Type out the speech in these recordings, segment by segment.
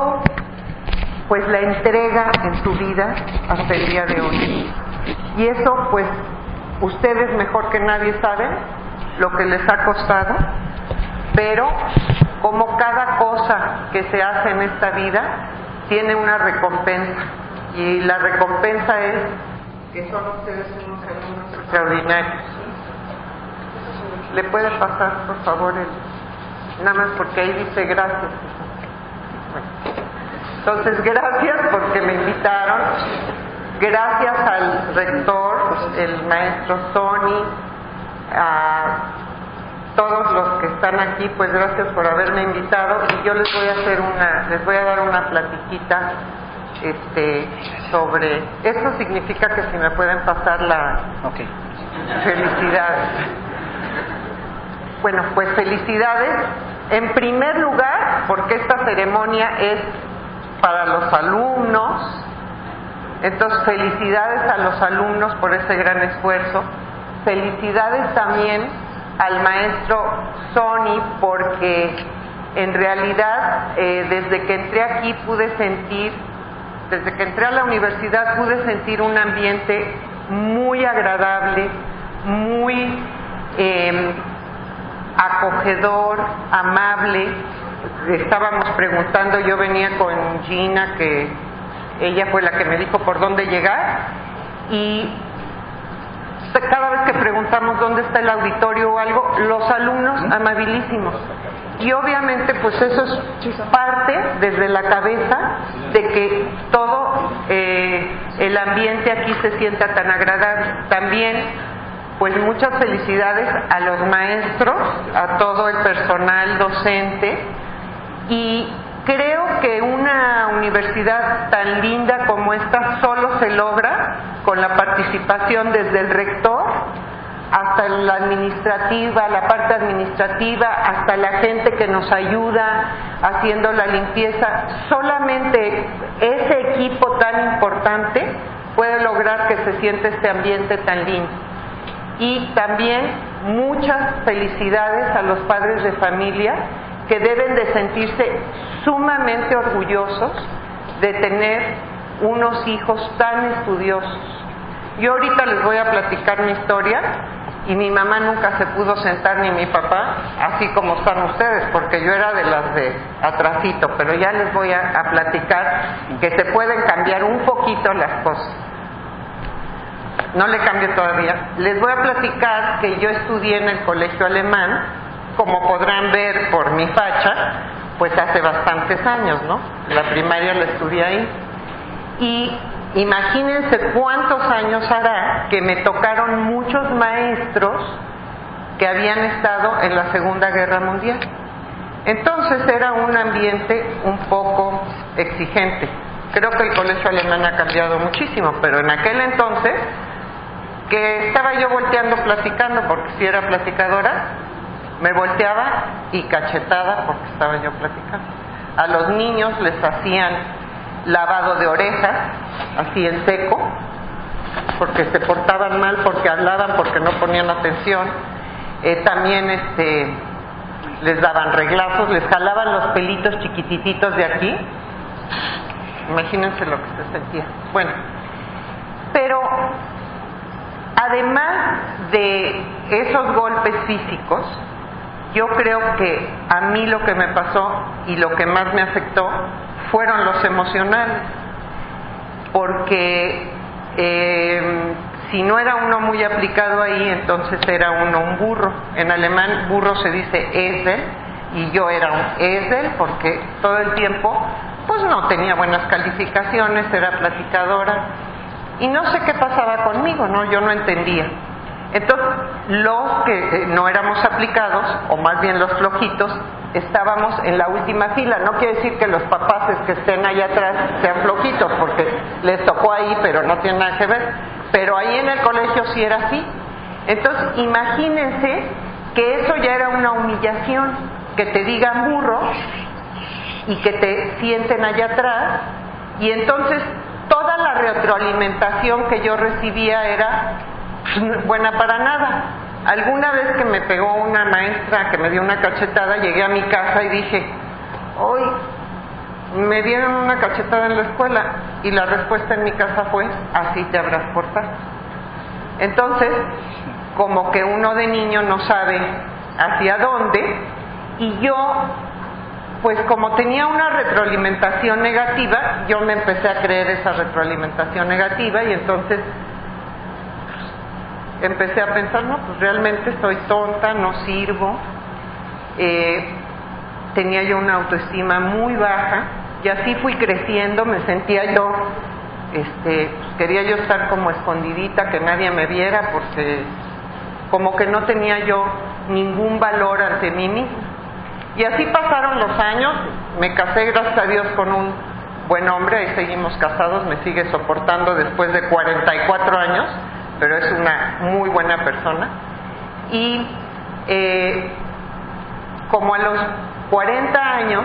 pues la entrega en su vida hasta el día de hoy. Y eso pues ustedes mejor que nadie saben lo que les ha costado, pero como cada cosa que se hace en esta vida tiene una recompensa, y la recompensa es que son ustedes unos alumnos extraordinarios. ¿Le puede pasar por favor nada más porque ahí dice gracias? Entonces, gracias porque me invitaron, gracias al rector, el maestro Tony, a todos los que están aquí, pues gracias por haberme invitado, y yo les voy a dar una platiquita sobre, esto significa que si me pueden pasar felicidades. Bueno, pues felicidades, en primer lugar, porque esta ceremonia es para los alumnos, entonces felicidades a los alumnos por ese gran esfuerzo, felicidades también al maestro Sony, porque en realidad desde que entré aquí desde que entré a la universidad pude sentir un ambiente muy agradable, muy acogedor, amable. Estábamos preguntando, yo venía con Gina, que ella fue la que me dijo por dónde llegar, y cada vez que preguntamos dónde está el auditorio o algo, los alumnos amabilísimos. Y obviamente pues eso es parte desde la cabeza de que todo el ambiente aquí se sienta tan agradable. También pues muchas felicidades a los maestros, a todo el personal docente, y creo que una universidad tan linda como esta solo se logra con la participación desde el rector hasta la administrativa, la parte administrativa, hasta la gente que nos ayuda haciendo la limpieza. Solamente ese equipo tan importante puede lograr que se sienta este ambiente tan lindo. Y también muchas felicidades a los padres de familia, que deben de sentirse sumamente orgullosos de tener unos hijos tan estudiosos. Yo ahorita les voy a platicar mi historia, y mi mamá nunca se pudo sentar, ni mi papá, así como están ustedes, porque yo era de las de atrasito, pero ya les voy a platicar que se pueden cambiar un poquito las cosas. No le cambio todavía. Les voy a platicar que yo estudié en el colegio alemán, como podrán ver por mi facha, pues hace bastantes años, ¿no? La primaria la estudié ahí. Y imagínense cuántos años hará que me tocaron muchos maestros que habían estado en la Segunda Guerra Mundial. Entonces era un ambiente un poco exigente. Creo que el colegio alemán ha cambiado muchísimo, pero en aquel entonces, que estaba yo volteando platicando, porque si era platicadora, me volteaba y cachetada porque estaba yo platicando. A los niños les hacían lavado de orejas, así en seco, porque se portaban mal, porque hablaban, porque no ponían atención. También les daban reglazos, les jalaban los pelitos chiquitititos de aquí. Imagínense lo que se sentía. Bueno, pero además de esos golpes físicos, yo creo que a mí lo que me pasó y lo que más me afectó fueron los emocionales, porque si no era uno muy aplicado ahí, entonces era uno un burro. En alemán burro se dice Esel, y yo era un Esel porque todo el tiempo pues no tenía buenas calificaciones, era platicadora, y no sé qué pasaba conmigo, ¿no? Yo no entendía. Entonces, los que no éramos aplicados, o más bien los flojitos, estábamos en la última fila. No quiere decir que los papás que estén allá atrás sean flojitos, porque les tocó ahí, pero no tiene nada que ver. Pero ahí en el colegio sí era así. Entonces, imagínense que eso ya era una humillación, que te digan burro y que te sienten allá atrás, y entonces toda la retroalimentación que yo recibía era buena para nada. Alguna vez que me pegó una maestra que me dio una cachetada, llegué a mi casa y dije, hoy me dieron una cachetada en la escuela y la respuesta en mi casa fue: así te habrás portado. Entonces, como que uno de niño no sabe hacia dónde, y yo, pues como tenía una retroalimentación negativa, yo me empecé a creer esa retroalimentación negativa, y entonces empecé a pensar, no, pues realmente soy tonta, no sirvo. Tenía yo una autoestima muy baja, y así fui creciendo. Me sentía yo, quería yo estar como escondidita, que nadie me viera, porque como que no tenía yo ningún valor ante mí misma. Y así pasaron los años. Me casé, gracias a Dios, con un buen hombre, ahí seguimos casados, me sigue soportando después de 44 años, pero es una muy buena persona. Y como a los 40 años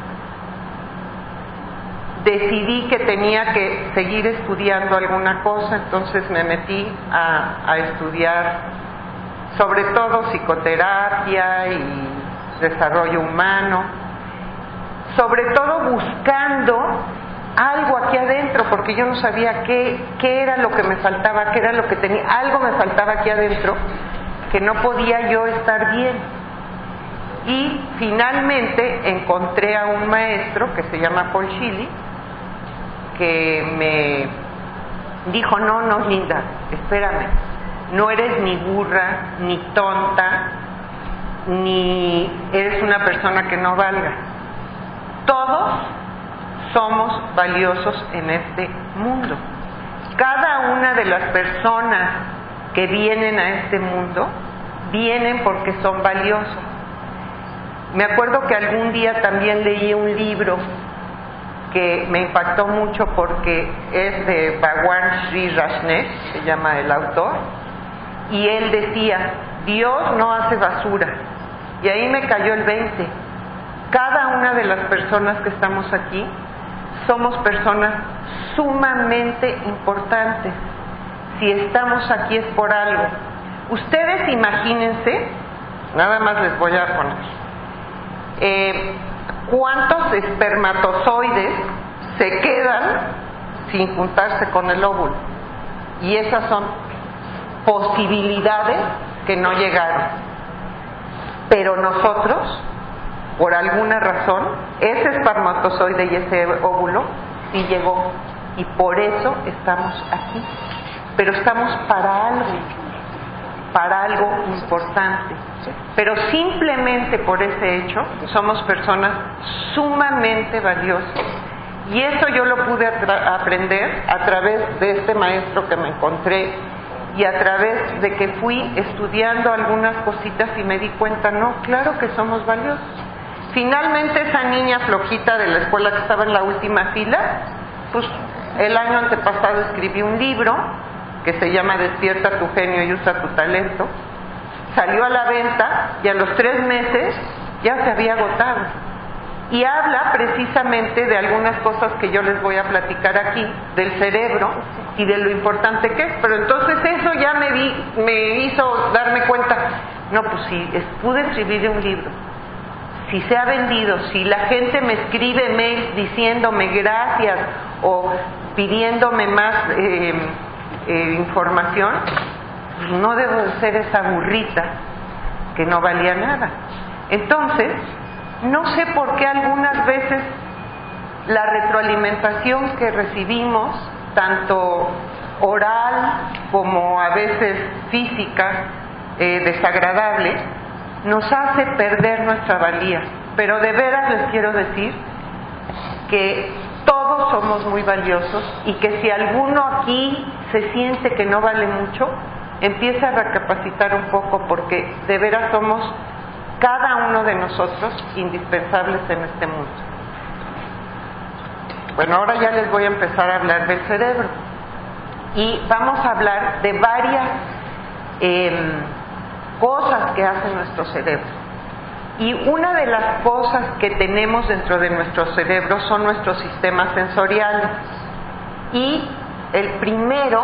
decidí que tenía que seguir estudiando alguna cosa, entonces me metí a estudiar sobre todo psicoterapia y desarrollo humano, sobre todo buscando algo aquí adentro, porque yo no sabía qué era lo que me faltaba, qué era lo que tenía. Algo me faltaba aquí adentro, que no podía yo estar bien. Y finalmente encontré a un maestro que se llama Paul Chili, que me dijo: no, Linda, espérame, no eres ni burra, ni tonta, ni eres una persona que no valga. Todos somos valiosos en este mundo. Cada una de las personas que vienen a este mundo vienen porque son valiosos. Me acuerdo que algún día también leí un libro que me impactó mucho, porque es de Bhagwan Sri Rajneesh, se llama el autor, y él decía: Dios no hace basura. Y ahí me cayó el 20. Cada una de las personas que estamos aquí somos personas sumamente importantes. Si estamos aquí es por algo. Ustedes imagínense, nada más les voy a poner, ¿cuántos espermatozoides se quedan sin juntarse con el óvulo? Y esas son posibilidades que no llegaron. Pero nosotros, por alguna razón, ese espermatozoide y ese óvulo sí llegó, y por eso estamos aquí. Pero estamos para algo importante. Pero simplemente por ese hecho somos personas sumamente valiosas. Y eso yo lo pude aprender a través de este maestro que me encontré, y a través de que fui estudiando algunas cositas y me di cuenta: no, claro que somos valiosos. Finalmente, esa niña flojita de la escuela que estaba en la última fila, pues el año antepasado escribí un libro que se llama Despierta tu genio y usa tu talento. Salió a la venta y a los 3 meses ya se había agotado. Y habla precisamente de algunas cosas que yo les voy a platicar aquí, del cerebro y de lo importante que es. Pero entonces eso ya me hizo darme cuenta: no, pues si pude escribir un libro, si se ha vendido, si la gente me escribe mails diciéndome gracias o pidiéndome más información, no debo de ser esa burrita que no valía nada. Entonces, no sé por qué algunas veces la retroalimentación que recibimos, tanto oral como a veces física, desagradable, nos hace perder nuestra valía. Pero de veras les quiero decir que todos somos muy valiosos, y que si alguno aquí se siente que no vale mucho, empiece a recapacitar un poco, porque de veras somos, cada uno de nosotros, indispensables en este mundo. Bueno, ahora ya les voy a empezar a hablar del cerebro, y vamos a hablar de varias cosas que hace nuestro cerebro. Y una de las cosas que tenemos dentro de nuestro cerebro son nuestros sistemas sensoriales. Y el primero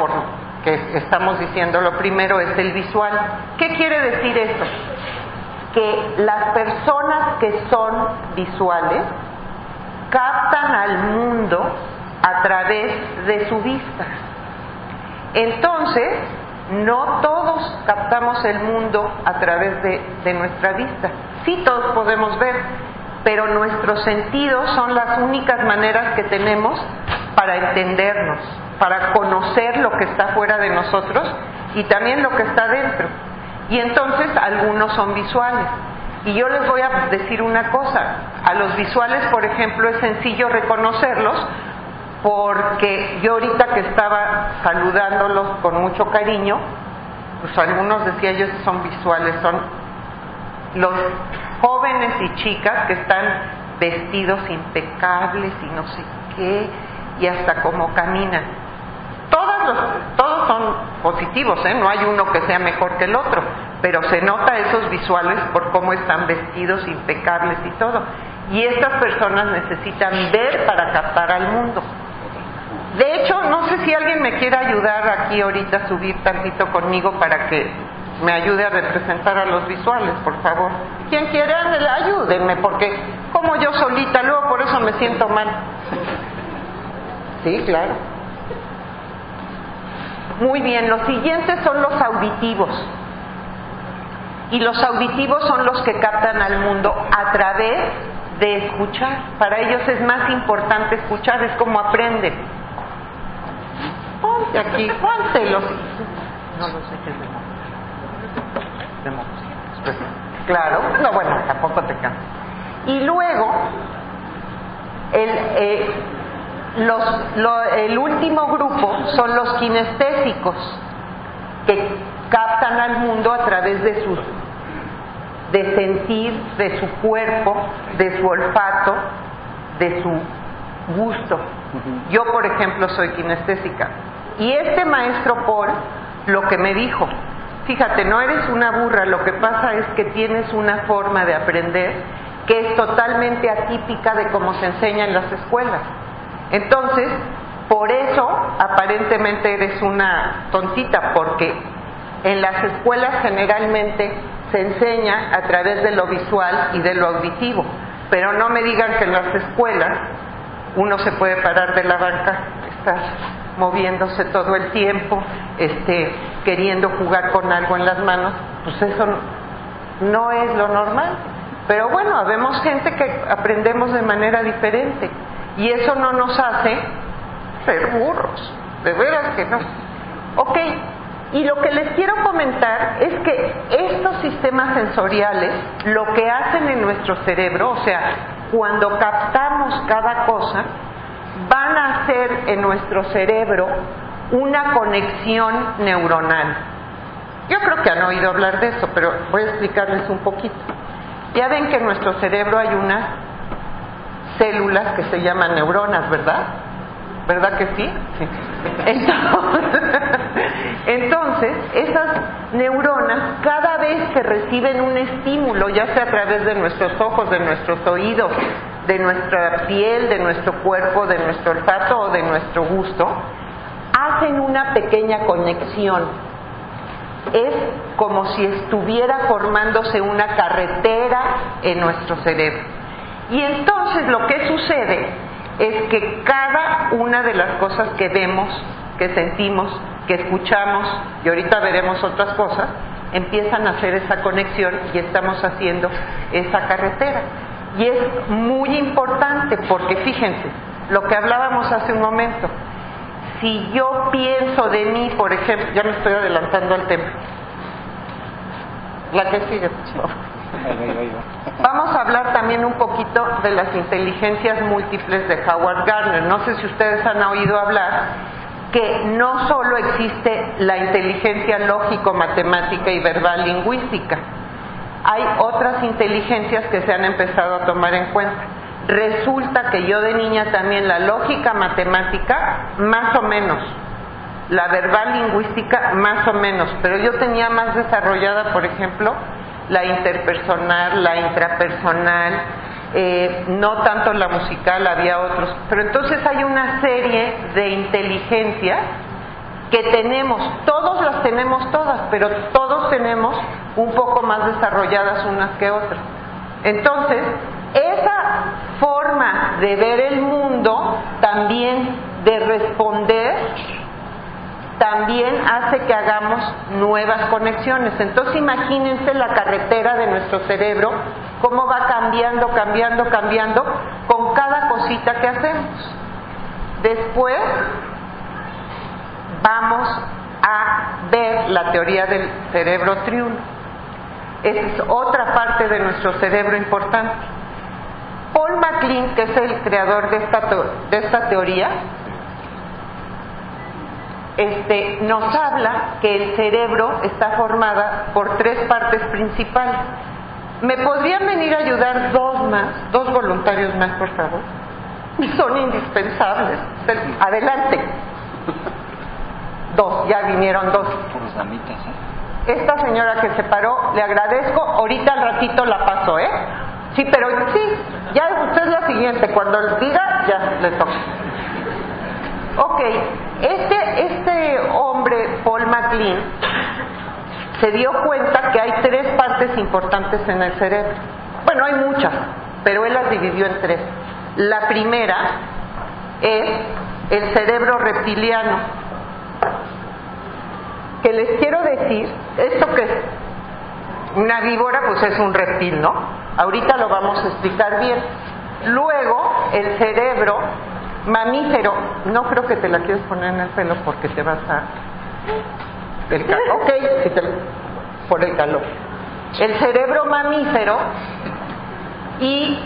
porque estamos diciendo lo primero, es el visual. ¿Qué quiere decir eso? que las personas que son visuales captan al mundo a través de su vista. Entonces, no todos captamos el mundo a través de nuestra vista. Sí, todos podemos ver, pero nuestros sentidos son las únicas maneras que tenemos para entendernos, para conocer lo que está fuera de nosotros y también lo que está dentro. Y entonces algunos son visuales. Y yo les voy a decir una cosa, a los visuales, por ejemplo, es sencillo reconocerlos, porque yo ahorita que estaba saludándolos con mucho cariño, pues algunos decía yo que son visuales, son los jóvenes y chicas que están vestidos impecables y no sé qué, y hasta cómo caminan. Todos son positivos, no hay uno que sea mejor que el otro, pero se nota esos visuales por cómo están vestidos, impecables y todo. Y estas personas necesitan ver para captar al mundo. De hecho, no sé si alguien me quiere ayudar aquí ahorita a subir tantito conmigo para que me ayude a representar a los visuales, por favor. ¿Quién quiere? Ándale, ayúdenme, porque como yo solita, luego por eso me siento mal. Sí, claro. Muy bien, los siguientes son los auditivos. Y los auditivos son los que captan al mundo a través de escuchar. Para ellos es más importante escuchar, es como aprenden. Ponte aquí, póntelos. No los eches de modo. Claro, no, bueno, tampoco te cansas. Y luego, el último grupo son los kinestésicos, que captan al mundo a través de sentir, de su cuerpo, de su olfato, de su gusto. Yo, por ejemplo, soy kinestésica. Y este maestro Paul lo que me dijo, fíjate, no eres una burra, lo que pasa es que tienes una forma de aprender que es totalmente atípica de cómo se enseña en las escuelas. Entonces, por eso aparentemente eres una tontita, porque en las escuelas generalmente se enseña a través de lo visual y de lo auditivo, pero no me digan que en las escuelas uno se puede parar de la banca, estar moviéndose todo el tiempo, queriendo jugar con algo en las manos, pues eso no es lo normal. Pero bueno, habemos gente que aprendemos de manera diferente y eso no nos hace ser burros, de veras que no. Ok, y lo que les quiero comentar es que estos sistemas sensoriales lo que hacen en nuestro cerebro, o sea, cuando captamos cada cosa, van a hacer en nuestro cerebro una conexión neuronal. Yo creo que han oído hablar de eso, pero voy a explicarles un poquito. Ya ven que en nuestro cerebro hay unas células que se llaman neuronas, ¿verdad? ¿Verdad que sí? Sí. Entonces, esas neuronas, cada vez que reciben un estímulo, ya sea a través de nuestros ojos, de nuestros oídos, de nuestra piel, de nuestro cuerpo, de nuestro olfato o de nuestro gusto, hacen una pequeña conexión. Es como si estuviera formándose una carretera en nuestro cerebro. Y entonces lo que sucede es que cada una de las cosas que vemos, que sentimos, que escuchamos, y ahorita veremos otras cosas, empiezan a hacer esa conexión y estamos haciendo esa carretera. Y es muy importante porque fíjense, lo que hablábamos hace un momento, si yo pienso de mí, por ejemplo, ya me estoy adelantando al tema. La que sigue, por favor. Vamos a hablar también un poquito de las inteligencias múltiples de Howard Gardner. No sé si ustedes han oído hablar que no solo existe la inteligencia lógico-matemática y verbal-lingüística, hay otras inteligencias que se han empezado a tomar en cuenta. Resulta que yo de niña también la lógica matemática, más o menos, la verbal lingüística, más o menos, pero yo tenía más desarrollada, por ejemplo, la interpersonal, la intrapersonal, no tanto la musical, había otros. Pero entonces hay una serie de inteligencias que tenemos, todos las tenemos todas, pero todos tenemos un poco más desarrolladas unas que otras. Entonces, esa forma de ver el mundo también, de responder, también hace que hagamos nuevas conexiones. Entonces imagínense la carretera de nuestro cerebro, cómo va cambiando con cada cosita que hacemos. Después vamos a ver la teoría del cerebro triuno. Esa es otra parte de nuestro cerebro importante. Paul MacLean, que es el creador de esta teoría, nos habla que el cerebro está formada por 3 partes principales. ¿Me podrían venir a ayudar 2 voluntarios más, por favor? Son indispensables. Adelante. 2, ya vinieron 2. Puras damitas, Esta señora que se paró, le agradezco, ahorita al ratito la paso, ¿eh? Sí, pero sí, ya usted es la siguiente, cuando diga, ya le toca. Ok, este hombre, Paul MacLean, se dio cuenta que hay 3 partes importantes en el cerebro. Bueno, hay muchas, pero él las dividió en 3. La primera es el cerebro reptiliano, que les quiero decir, ¿esto qué es? Una víbora, pues es un reptil, ¿no? Ahorita lo vamos a explicar bien. Luego, el cerebro mamífero, no creo que te la quieres poner en el pelo porque te vas a... Ok, si por el calor. El cerebro mamífero y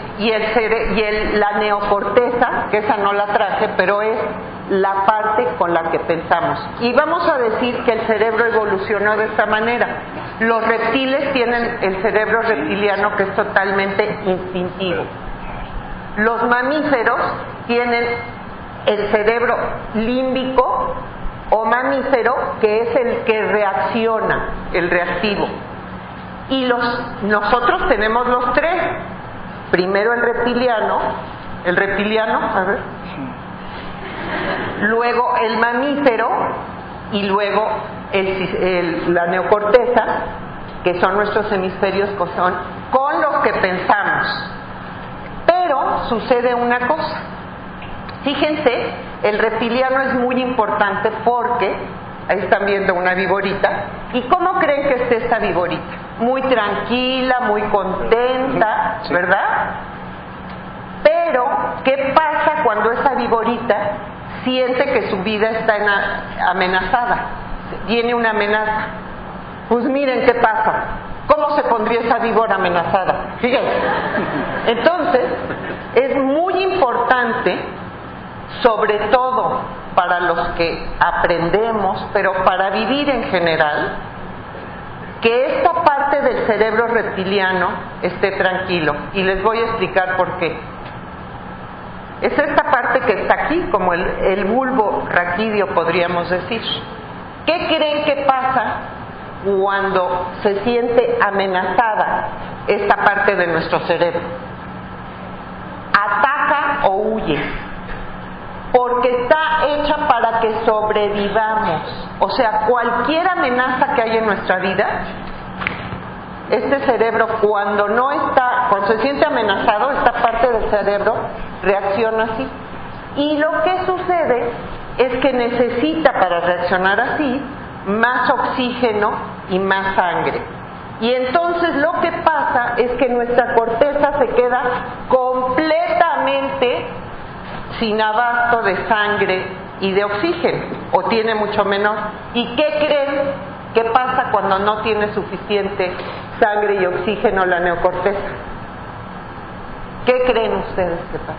la neocorteza, que esa no la traje, pero es la parte con la que pensamos. Y vamos a decir que el cerebro evolucionó de esta manera. Los reptiles tienen el cerebro reptiliano, que es totalmente instintivo. Los mamíferos tienen el cerebro límbico o mamífero, que es el que reacciona, el reactivo. Y nosotros tenemos los 3. Primero el reptiliano, a ver. Luego el mamífero y luego la neocorteza, que son nuestros hemisferios con los que pensamos. Pero sucede una cosa. Fíjense, el reptiliano es muy importante porque, ahí están viendo una viborita, ¿y cómo creen que esté esta viborita? Muy tranquila, muy contenta, ¿verdad? Pero, ¿qué pasa cuando esa viborita siente que su vida está amenazada? Viene una amenaza. Pues miren qué pasa. ¿Cómo se pondría esa víbora amenazada? Fíjense. Entonces, es muy importante, sobre todo para los que aprendemos, pero para vivir en general, que esta parte del cerebro reptiliano esté tranquilo. Y les voy a explicar por qué. Es esta parte que está aquí, como el bulbo raquídeo, podríamos decir. ¿Qué creen que pasa cuando se siente amenazada esta parte de nuestro cerebro? Ataca o huye, porque está hecha para que sobrevivamos. O sea, cualquier amenaza que hay en nuestra vida, este cerebro cuando se siente amenazado, esta parte del cerebro reacciona así. Y lo que sucede es que necesita, para reaccionar así, más oxígeno y más sangre. Y entonces lo que pasa es que nuestra corteza se queda completamente sin abasto de sangre y de oxígeno, o tiene mucho menor. ¿Y qué creen que pasa cuando no tiene suficiente sangre y oxígeno la neocorteza? ¿Qué creen ustedes que pasa?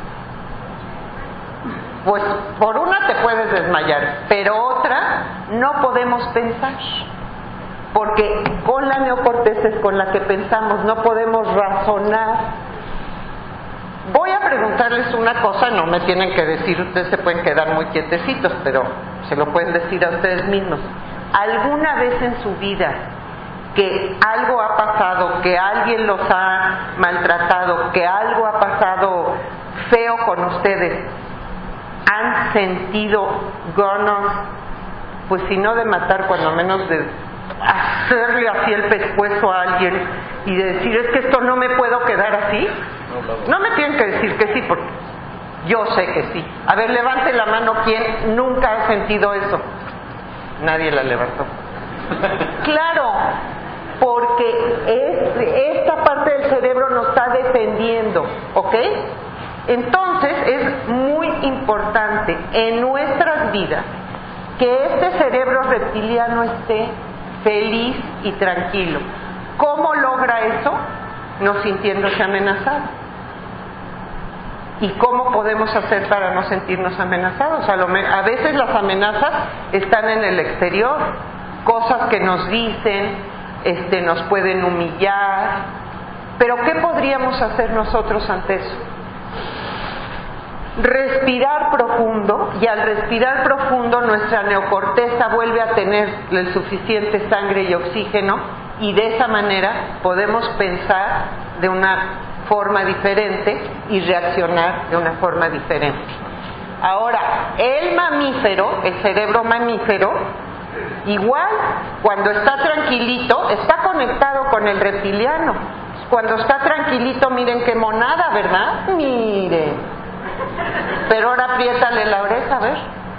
Pues por una te puedes desmayar, pero otra no podemos pensar, porque con la neocorteza es con la que pensamos, no podemos razonar. Voy a preguntarles una cosa, no me tienen que decir, ustedes se pueden quedar muy quietecitos, pero se lo pueden decir a ustedes mismos. ¿Alguna vez en su vida que algo ha pasado, que alguien los ha maltratado, que algo ha pasado feo con ustedes, han sentido ganas, pues si no de matar, cuando menos de torcerle así el pescuezo a alguien y decir, es que esto no me puedo quedar así? No me tienen que decir que sí, porque yo sé que sí. A ver, levante la mano quien nunca ha sentido eso. Nadie la levantó. Claro, porque esta parte del cerebro nos está defendiendo, ¿ok? Entonces es muy importante en nuestras vidas que este cerebro reptiliano esté feliz y tranquilo. ¿Cómo logra eso? No sintiéndose amenazado. ¿Y cómo podemos hacer para no sentirnos amenazados? A veces las amenazas están en el exterior, cosas que nos dicen, nos pueden humillar, pero ¿qué podríamos hacer nosotros ante eso? Respirar profundo, y al respirar profundo nuestra neocorteza vuelve a tener el suficiente sangre y oxígeno, y de esa manera podemos pensar de una forma diferente y reaccionar de una forma diferente. Ahora, el mamífero, el cerebro mamífero, igual, cuando está tranquilito, está conectado con el reptiliano. Cuando está tranquilito, miren qué monada, ¿verdad? Miren. Pero ahora apriétale la oreja, a ver.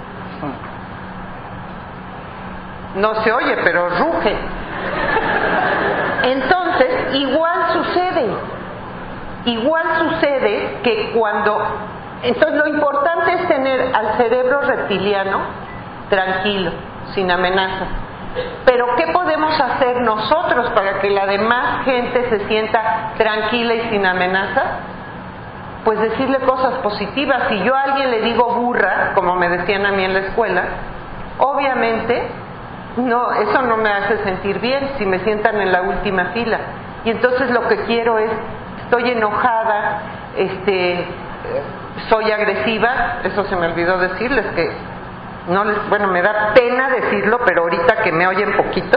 No se oye, pero ruge. Entonces, igual sucede que cuando... Entonces, lo importante es tener al cerebro reptiliano tranquilo, sin amenazas. Pero ¿qué podemos hacer nosotros para que la demás gente se sienta tranquila y sin amenazas? Pues decirle cosas positivas. Si yo a alguien le digo burra, como me decían a mí en la escuela, obviamente eso no me hace sentir bien si me sientan en la última fila. Y entonces lo que quiero es, estoy enojada, soy agresiva. Eso se me olvidó decirles que me da pena decirlo, pero ahorita que me oyen poquito,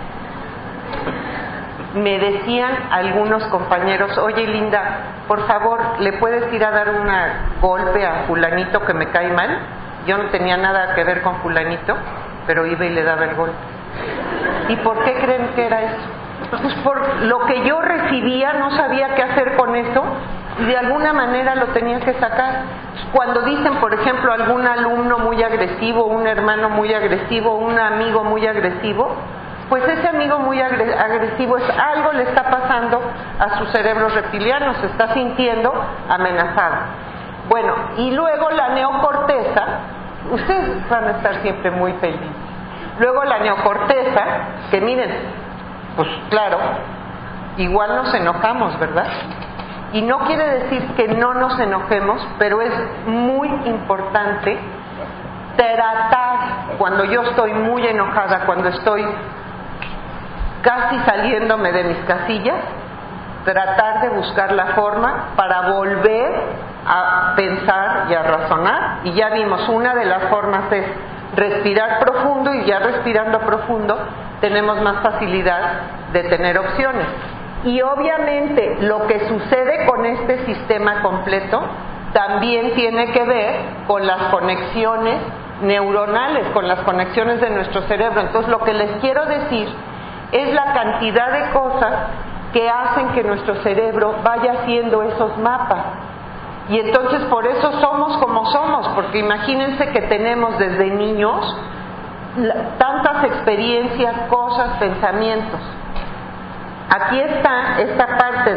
me decían algunos compañeros, oye Linda, por favor, ¿le puedes ir a dar un golpe a fulanito que me cae mal? Yo no tenía nada que ver con fulanito, pero iba y le daba el golpe. ¿Y por qué creen que era eso? Pues por lo que yo recibía, no sabía qué hacer con eso y de alguna manera lo tenía que sacar. Cuando dicen, por ejemplo, algún alumno muy agresivo, un hermano muy agresivo, un amigo muy agresivo, pues ese amigo muy agresivo algo le está pasando a su cerebro reptiliano, se está sintiendo amenazado. Bueno, y luego la neocorteza, ustedes van a estar siempre muy felices. Luego la neocorteza, que miren, pues claro, igual nos enojamos, ¿verdad? Y no quiere decir que no nos enojemos, pero es muy importante tratar, cuando yo estoy muy enojada, cuando estoy casi saliéndome de mis casillas, tratar de buscar la forma para volver a pensar y a razonar. Y ya vimos, una de las formas es respirar profundo, y ya respirando profundo tenemos más facilidad de tener opciones. Y obviamente lo que sucede con este sistema completo también tiene que ver con las conexiones neuronales, con las conexiones de nuestro cerebro. Entonces lo que les quiero decir es la cantidad de cosas que hacen que nuestro cerebro vaya haciendo esos mapas. Y entonces por eso somos como somos, porque imagínense que tenemos desde niños tantas experiencias, cosas, pensamientos. Aquí está esta parte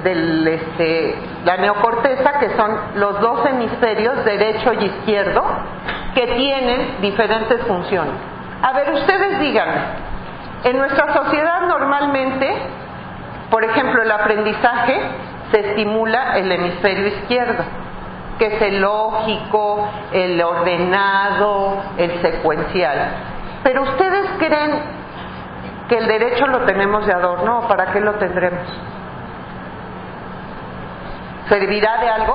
la neocorteza, que son los dos hemisferios, derecho y izquierdo, que tienen diferentes funciones. A ver, ustedes díganme, en nuestra sociedad normalmente, por ejemplo, el aprendizaje se estimula el hemisferio izquierdo, que es el lógico, el ordenado, el secuencial. Pero ustedes creen que el derecho lo tenemos de adorno, ¿o para qué lo tendremos? ¿Servirá de algo?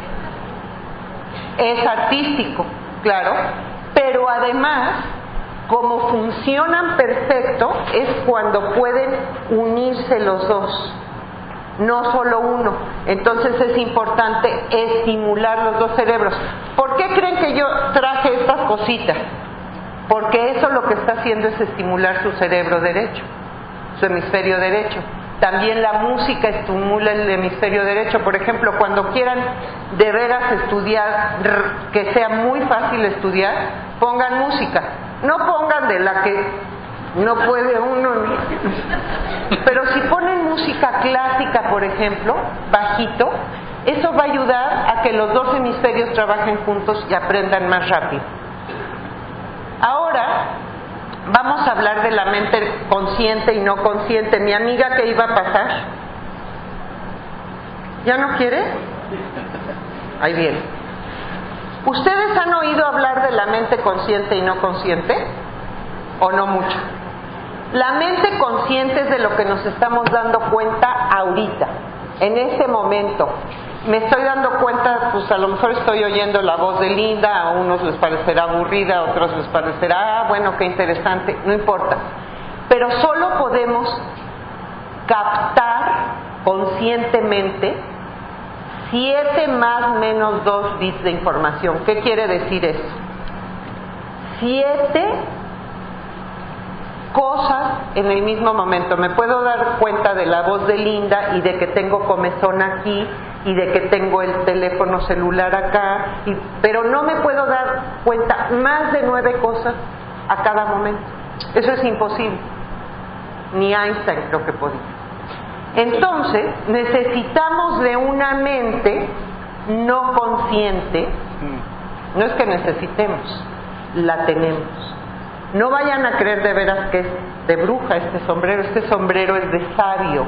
Es artístico, claro, pero además, como funcionan perfecto, es cuando pueden unirse los dos, no solo uno. Entonces es importante estimular los dos cerebros. ¿Por qué creen que yo traje estas cositas? Porque eso lo que está haciendo es estimular su cerebro derecho. su hemisferio derecho. También la música estimula el hemisferio derecho. Por ejemplo, cuando quieran de veras estudiar, que sea muy fácil estudiar, pongan música. No pongan de la que no puede uno. Pero si ponen música clásica, por ejemplo, bajito, eso va a ayudar a que los dos hemisferios trabajen juntos y aprendan más rápido. Ahora vamos a hablar de la mente consciente y no consciente. Mi amiga que iba a pasar, ¿ya no quiere? Ahí viene. ¿Ustedes han oído hablar de la mente consciente y no consciente? ¿O no mucho? La mente consciente es de lo que nos estamos dando cuenta ahorita, en este momento. Me estoy dando cuenta, pues a lo mejor estoy oyendo la voz de Linda, a unos les parecerá aburrida, a otros les parecerá, bueno, qué interesante, no importa. Pero solo podemos captar conscientemente 7 más menos 2 bits de información. ¿Qué quiere decir eso? 7 cosas en el mismo momento. Me puedo dar cuenta de la voz de Linda y de que tengo comezón aquí y de que tengo el teléfono celular acá, pero no me puedo dar cuenta más de 9 cosas a cada momento. Eso es imposible. Ni Einstein creo que podía. Entonces necesitamos de una mente no consciente. No es que necesitemos, la tenemos. No vayan a creer de veras que es de bruja este sombrero es de sabio.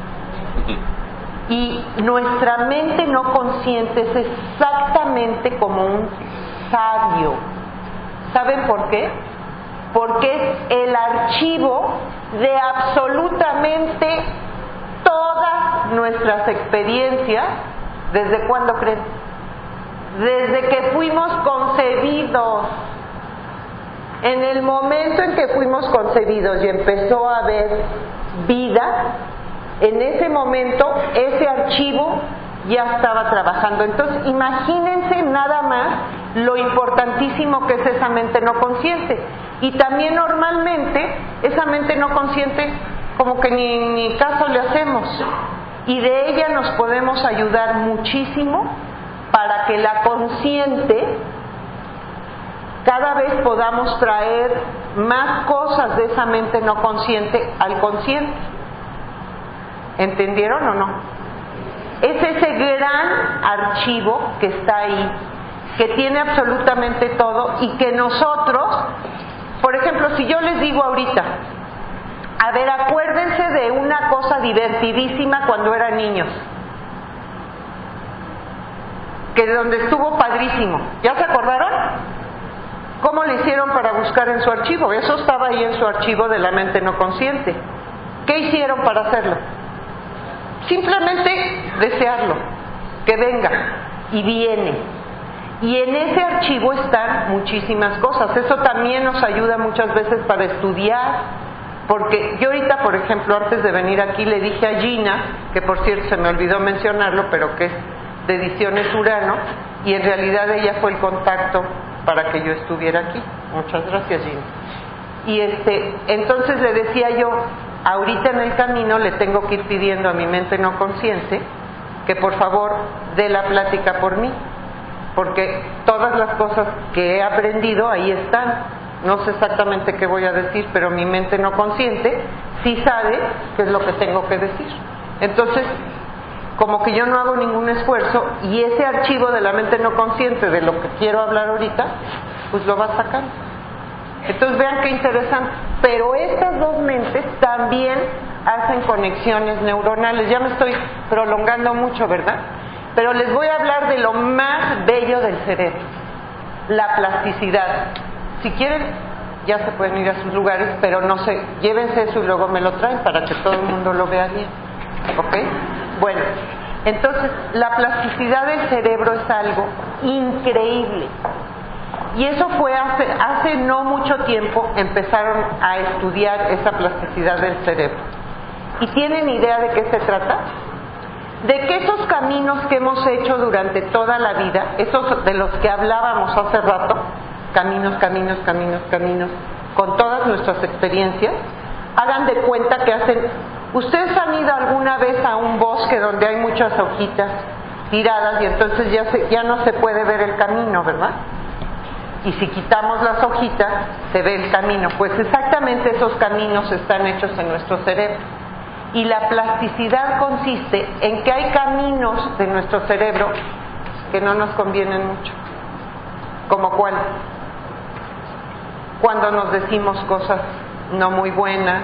Y nuestra mente no consciente es exactamente como un sabio. ¿Saben por qué? Porque es el archivo de absolutamente todas nuestras experiencias. ¿Desde cuándo creen? Desde que fuimos concebidos. En el momento en que fuimos concebidos y empezó a haber vida, en ese momento ese archivo ya estaba trabajando. Entonces imagínense nada más lo importantísimo que es esa mente no consciente. Y también normalmente esa mente no consciente como que ni caso le hacemos, y de ella nos podemos ayudar muchísimo para que la consciente cada vez podamos traer más cosas de esa mente no consciente al consciente. ¿Entendieron o no? Es ese gran archivo que está ahí, que tiene absolutamente todo, y que nosotros, por ejemplo, si yo les digo ahorita, a ver, acuérdense de una cosa divertidísima cuando eran niños, que donde estuvo padrísimo, ¿ya se acordaron? ¿Cómo le hicieron para buscar en su archivo? Eso estaba ahí en su archivo de la mente no consciente. ¿Qué hicieron para hacerlo? Simplemente desearlo, que venga, y viene. Y en ese archivo están muchísimas cosas. Eso también nos ayuda muchas veces para estudiar, porque yo ahorita, por ejemplo, antes de venir aquí le dije a Gina, que por cierto se me olvidó mencionarlo, pero que es de Ediciones Urano, y en realidad ella fue el contacto para que yo estuviera aquí. Muchas gracias, Gina. Y entonces le decía yo, ahorita en el camino le tengo que ir pidiendo a mi mente no consciente que por favor dé la plática por mí, porque todas las cosas que he aprendido ahí están. No sé exactamente qué voy a decir, pero mi mente no consciente sí sabe qué es lo que tengo que decir. Entonces, como que yo no hago ningún esfuerzo, y ese archivo de la mente no consciente de lo que quiero hablar ahorita, pues lo va sacando. Entonces vean qué interesante. Pero estas dos mentes también hacen conexiones neuronales. Ya me estoy prolongando mucho, ¿verdad? Pero les voy a hablar de lo más bello del cerebro, la plasticidad. Si quieren, ya se pueden ir a sus lugares, pero no sé, llévense eso y luego me lo traen para que todo el mundo lo vea bien. ¿Ok? Bueno, entonces la plasticidad del cerebro es algo increíble. Y eso fue hace no mucho tiempo empezaron a estudiar esa plasticidad del cerebro. ¿Y tienen idea de qué se trata? De que esos caminos que hemos hecho durante toda la vida, esos de los que hablábamos hace rato, caminos, con todas nuestras experiencias, hagan de cuenta que hacen... ¿Ustedes han ido alguna vez a un bosque donde hay muchas hojitas tiradas y entonces ya no se puede ver el camino, ¿verdad? Y si quitamos las hojitas, se ve el camino. Pues exactamente esos caminos están hechos en nuestro cerebro. Y la plasticidad consiste en que hay caminos de nuestro cerebro que no nos convienen mucho. ¿Como cuál? Cuando nos decimos cosas no muy buenas,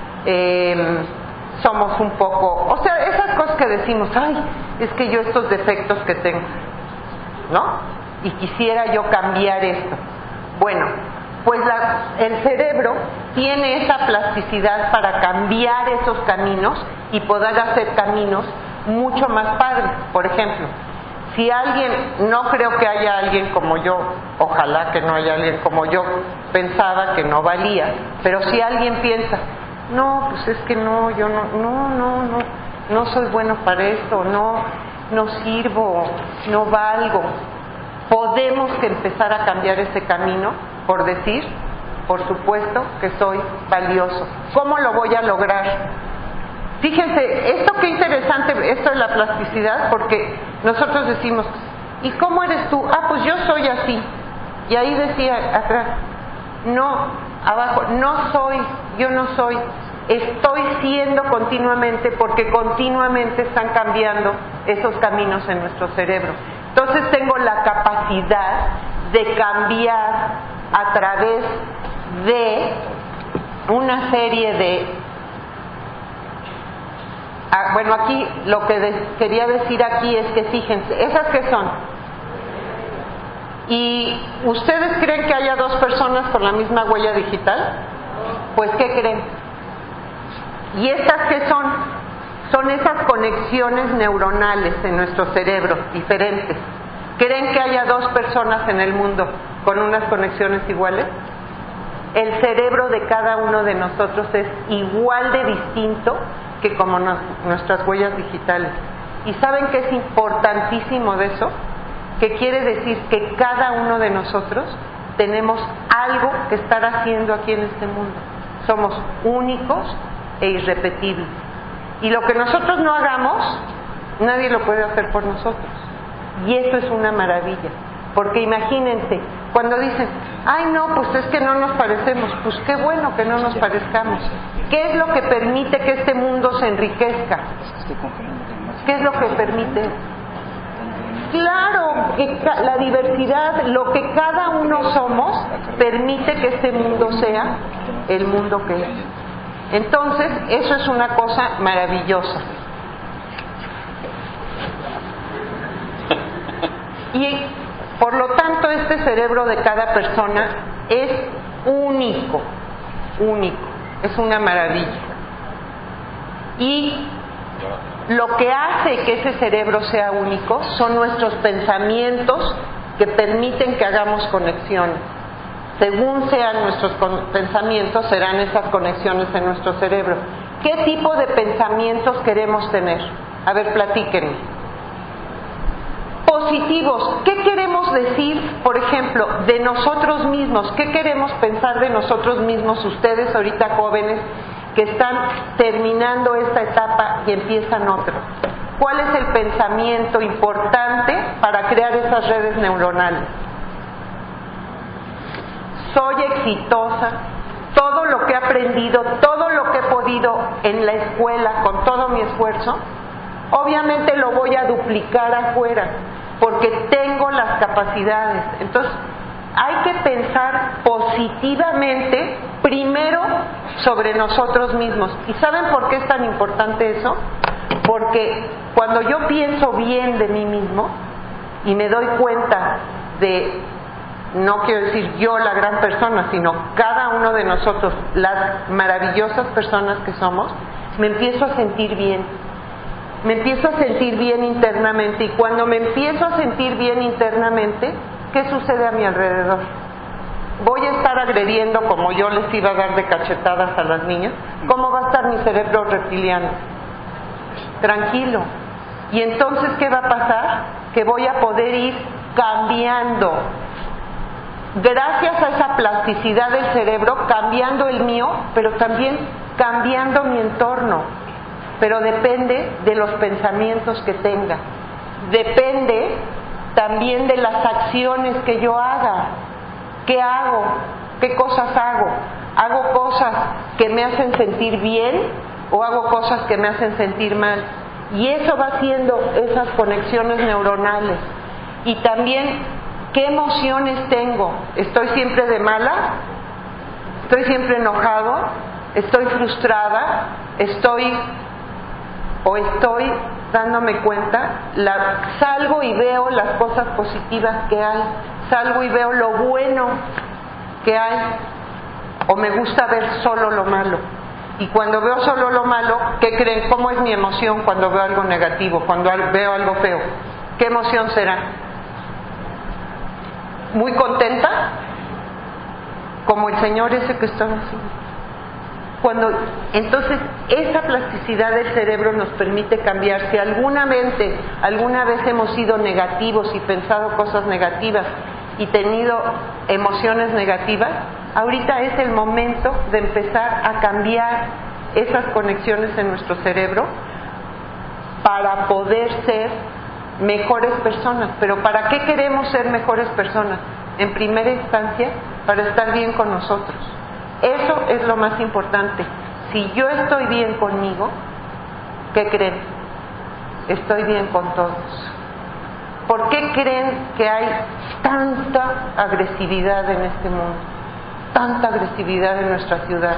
somos un poco... O sea, esas cosas que decimos, ay, es que yo estos defectos que tengo, ¿no? Y quisiera yo cambiar esto. Bueno, pues el cerebro tiene esa plasticidad para cambiar esos caminos y poder hacer caminos mucho más padres. Por ejemplo, si alguien, no creo que haya alguien como yo, ojalá que no haya alguien como yo, pensaba que no valía, pero si alguien piensa, no, pues es que no, yo no soy bueno para esto, no sirvo, no valgo. Podemos que empezar a cambiar ese camino por decir, por supuesto que soy valioso. ¿Cómo lo voy a lograr? Fíjense, esto qué interesante, esto de la plasticidad, porque nosotros decimos, ¿y cómo eres tú? Ah, pues yo soy así. Y ahí decía atrás, no, abajo, no soy, yo no soy. Estoy siendo continuamente porque continuamente están cambiando esos caminos en nuestro cerebro. Entonces tengo la capacidad de cambiar a través de una serie de... bueno, aquí lo que quería decir aquí es que fíjense, ¿esas qué son? ¿Y ustedes creen que haya dos personas con la misma huella digital? Pues ¿qué creen? ¿Y estas qué son? Son esas conexiones neuronales en nuestro cerebro, diferentes. ¿Creen que haya dos personas en el mundo con unas conexiones iguales? El cerebro de cada uno de nosotros es igual de distinto que como nuestras huellas digitales. ¿Y saben qué es importantísimo de eso? Que quiere decir que cada uno de nosotros tenemos algo que estar haciendo aquí en este mundo. Somos únicos e irrepetibles. Y lo que nosotros no hagamos, nadie lo puede hacer por nosotros. Y eso es una maravilla. Porque imagínense, cuando dicen, ay no, pues es que no nos parecemos, pues qué bueno que no nos parezcamos. ¿Qué es lo que permite que este mundo se enriquezca? ¿Qué es lo que permite? Claro, que la diversidad, lo que cada uno somos, permite que este mundo sea el mundo que es. Entonces, eso es una cosa maravillosa. Y por lo tanto, este cerebro de cada persona es único, es una maravilla. Y lo que hace que ese cerebro sea único son nuestros pensamientos que permiten que hagamos conexiones. Según sean nuestros pensamientos, serán esas conexiones en nuestro cerebro. ¿Qué tipo de pensamientos queremos tener? A ver, platíquenme. Positivos. ¿Qué queremos decir, por ejemplo, de nosotros mismos? ¿Qué queremos pensar de nosotros mismos, ustedes ahorita jóvenes que están terminando esta etapa y empiezan otra? ¿Cuál es el pensamiento importante para crear esas redes neuronales? Soy exitosa, todo lo que he aprendido, todo lo que he podido en la escuela con todo mi esfuerzo, obviamente lo voy a duplicar afuera, porque tengo las capacidades. Entonces, hay que pensar positivamente primero sobre nosotros mismos. ¿Y saben por qué es tan importante eso? Porque cuando yo pienso bien de mí mismo y me doy cuenta de, no quiero decir yo la gran persona, sino cada uno de nosotros, las maravillosas personas que somos, me empiezo a sentir bien. Me empiezo a sentir bien internamente, y cuando me empiezo a sentir bien internamente, ¿qué sucede a mi alrededor? ¿Voy a estar agrediendo como yo les iba a dar de cachetadas a las niñas? ¿Cómo va a estar mi cerebro reptiliano? Tranquilo. Y entonces, ¿qué va a pasar? Que voy a poder ir cambiando. Gracias a esa plasticidad del cerebro, cambiando el mío, pero también cambiando mi entorno, pero depende de los pensamientos que tenga, depende también de las acciones que yo haga. ¿Qué hago? ¿Qué cosas hago? ¿Hago cosas que me hacen sentir bien o hago cosas que me hacen sentir mal? Y eso va haciendo esas conexiones neuronales. Y también, ¿qué emociones tengo? ¿Estoy siempre de mala? ¿Estoy siempre enojado? ¿Estoy frustrada? ¿Estoy dándome cuenta? Salgo y veo las cosas positivas que hay. Salgo y veo lo bueno que hay. ¿O me gusta ver solo lo malo? Y cuando veo solo lo malo, ¿qué creen? ¿Cómo es mi emoción cuando veo algo negativo, cuando veo algo feo? ¿Qué emoción será? ¿Muy contenta? Como el señor ese que estaba así. Entonces, esa plasticidad del cerebro nos permite cambiar. Si alguna vez hemos sido negativos y pensado cosas negativas y tenido emociones negativas, ahorita es el momento de empezar a cambiar esas conexiones en nuestro cerebro para poder ser mejores personas. Pero ¿para qué queremos ser mejores personas? En primera instancia, para estar bien con nosotros. Eso es lo más importante. Si yo estoy bien conmigo, ¿qué creen? Estoy bien con todos. ¿Por qué creen que hay tanta agresividad en este mundo? Tanta agresividad en nuestra ciudad.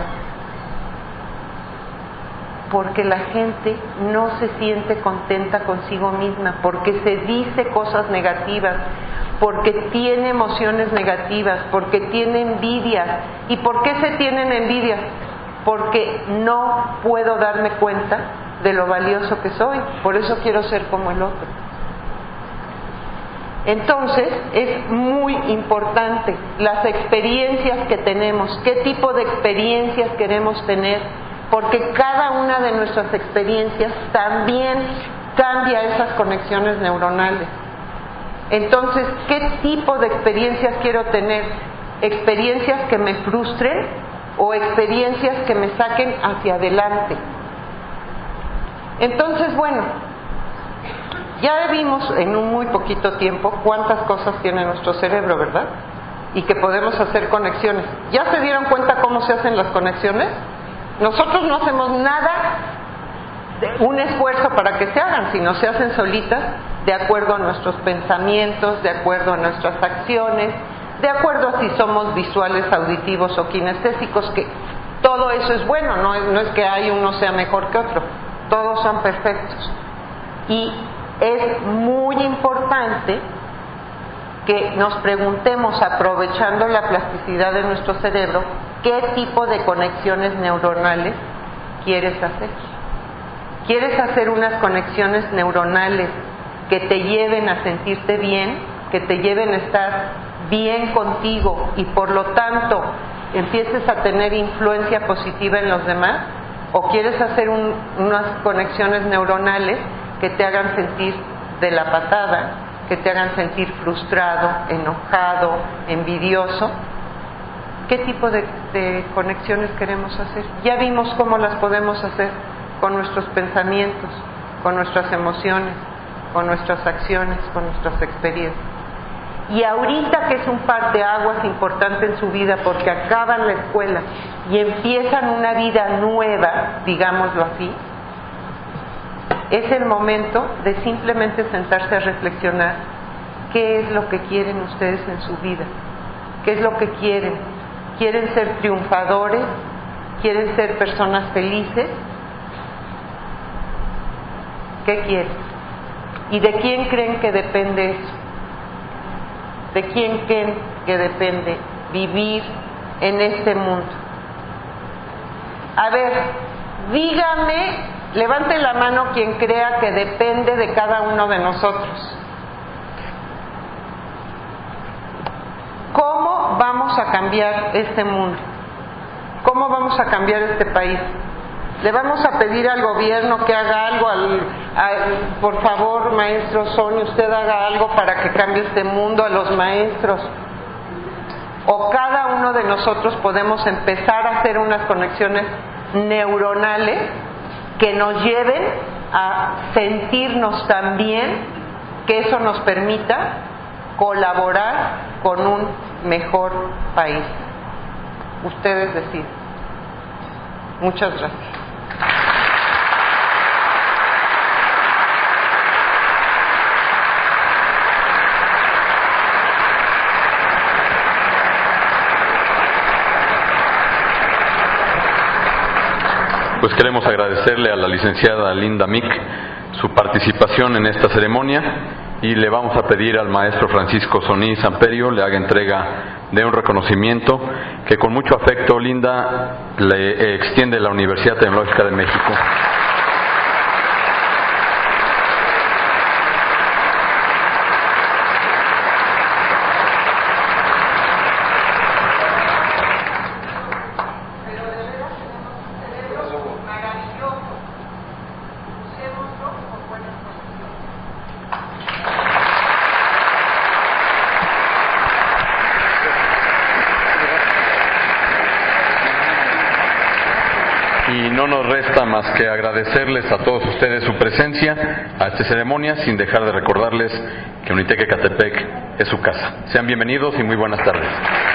Porque la gente no se siente contenta consigo misma, porque se dice cosas negativas, porque tiene emociones negativas, porque tiene envidia. ¿Y por qué se tienen envidia? Porque no puedo darme cuenta de lo valioso que soy, por eso quiero ser como el otro. Entonces, es muy importante las experiencias que tenemos, qué tipo de experiencias queremos tener, porque cada una de nuestras experiencias también cambia esas conexiones neuronales. Entonces, ¿qué tipo de experiencias quiero tener? ¿Experiencias que me frustren o experiencias que me saquen hacia adelante? Entonces, bueno, ya vimos en un muy poquito tiempo cuántas cosas tiene nuestro cerebro, ¿verdad? Y que podemos hacer conexiones. ¿Ya se dieron cuenta cómo se hacen las conexiones? Nosotros no hacemos nada, un esfuerzo para que se hagan, sino se hacen solitas de acuerdo a nuestros pensamientos, de acuerdo a nuestras acciones, de acuerdo a si somos visuales, auditivos o kinestésicos, que todo eso es bueno, no es que hay uno sea mejor que otro, todos son perfectos. Y es muy importante que nos preguntemos, aprovechando la plasticidad de nuestro cerebro, ¿qué tipo de conexiones neuronales quieres hacer? ¿Quieres hacer unas conexiones neuronales que te lleven a sentirte bien, que te lleven a estar bien contigo y por lo tanto empieces a tener influencia positiva en los demás? ¿O quieres hacer unas conexiones neuronales que te hagan sentir de la patada, que te hagan sentir frustrado, enojado, envidioso? ¿Qué tipo de conexiones queremos hacer? Ya vimos cómo las podemos hacer con nuestros pensamientos, con nuestras emociones, con nuestras acciones, con nuestras experiencias. Y ahorita que es un parteaguas importante en su vida porque acaban la escuela y empiezan una vida nueva, digámoslo así, es el momento de simplemente sentarse a reflexionar qué es lo que quieren ustedes en su vida, qué es lo que quieren. ¿Quieren ser triunfadores? ¿Quieren ser personas felices? ¿Qué quieren? ¿Y de quién creen que depende eso? ¿De quién creen que depende vivir en este mundo? A ver, dígame, levante la mano quien crea que depende de cada uno de nosotros. ¿Cómo vamos a cambiar este mundo? ¿Cómo vamos a cambiar este país? Le vamos a pedir al gobierno que haga algo, por favor, maestro Sonia, usted haga algo para que cambie este mundo, a los maestros. O cada uno de nosotros podemos empezar a hacer unas conexiones neuronales que nos lleven a sentirnos tan bien que eso nos permita colaborar con un mejor país. Ustedes deciden. Muchas gracias. Pues queremos agradecerle a la licenciada Linda Mick su participación en esta ceremonia y le vamos a pedir al maestro Francisco Soní Samperio le haga entrega de un reconocimiento que con mucho afecto Linda le extiende la Universidad Tecnológica de México. Y no nos resta más que agradecerles a todos ustedes su presencia a esta ceremonia, sin dejar de recordarles que Unitec Ecatepec es su casa. Sean bienvenidos y muy buenas tardes.